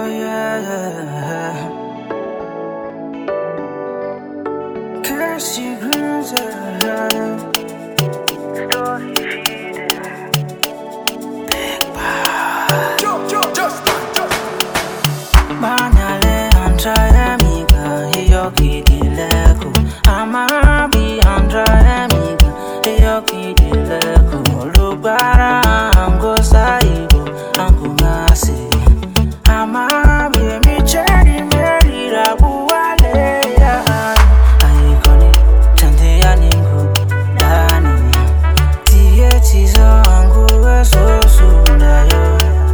yeah. Cassie Grooves, story feeding. Big Boss. Banale Andra amiga, io chi di leco. Amabi Andra amiga, io chi di leco. Lubara ango saigo, ango ngasi. Amabi mi cheri meri rabuale ya. Aikoni chante ya ningu dani. Tie tizo angu eso sundayo.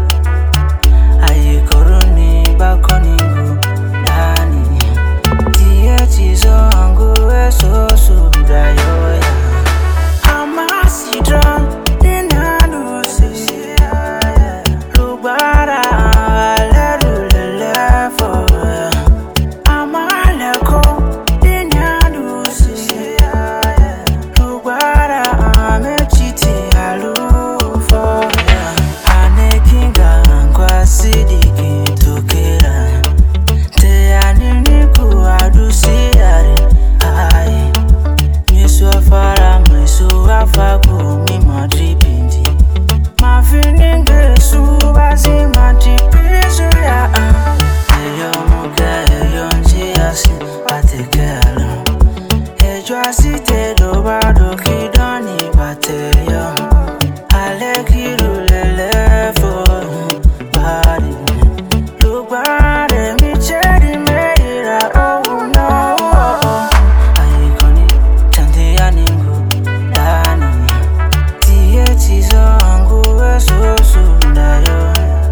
Aikoruni bakoningu dani. Tie tizo angu eso sundayo ya. Amasidra dinanu se Lubara lerulele for Amaleko dinanu se Lubara amechiti alu for Anekinga kwa sidiki tokera Te anini kuadusi are ai Misu afara misu afaku mi madripindi Mafininge subasi madripisu ya Eyo muke eyo njiasi patekelo Ejo asite dobado kidoni pateyo Alekiru lele for bari Lubare mi cheri meira oh no Aikoni chante ya ningu dani Tie tizo angu eso sundayo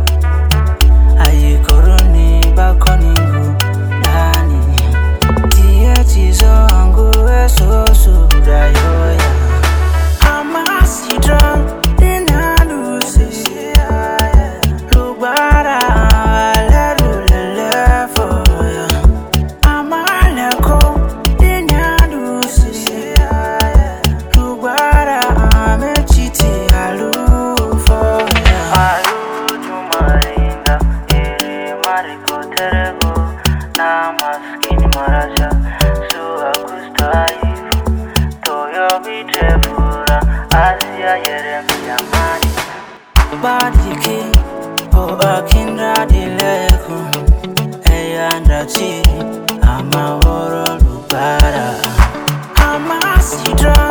Aikoruni bakoningu dani Tie tizo angu eso sundayo ya Amasidra dinanu se Lubara lerulele for Amaleko dinanu se Lubara amechiti alu for Alu jumaringa iri mariko terego Na maskini marasha Sua kustayifu Toyo bitrefura Asia yeremia mani Badiki O akindra dileku Eyandra chiri Amaworo Lubara Amasidra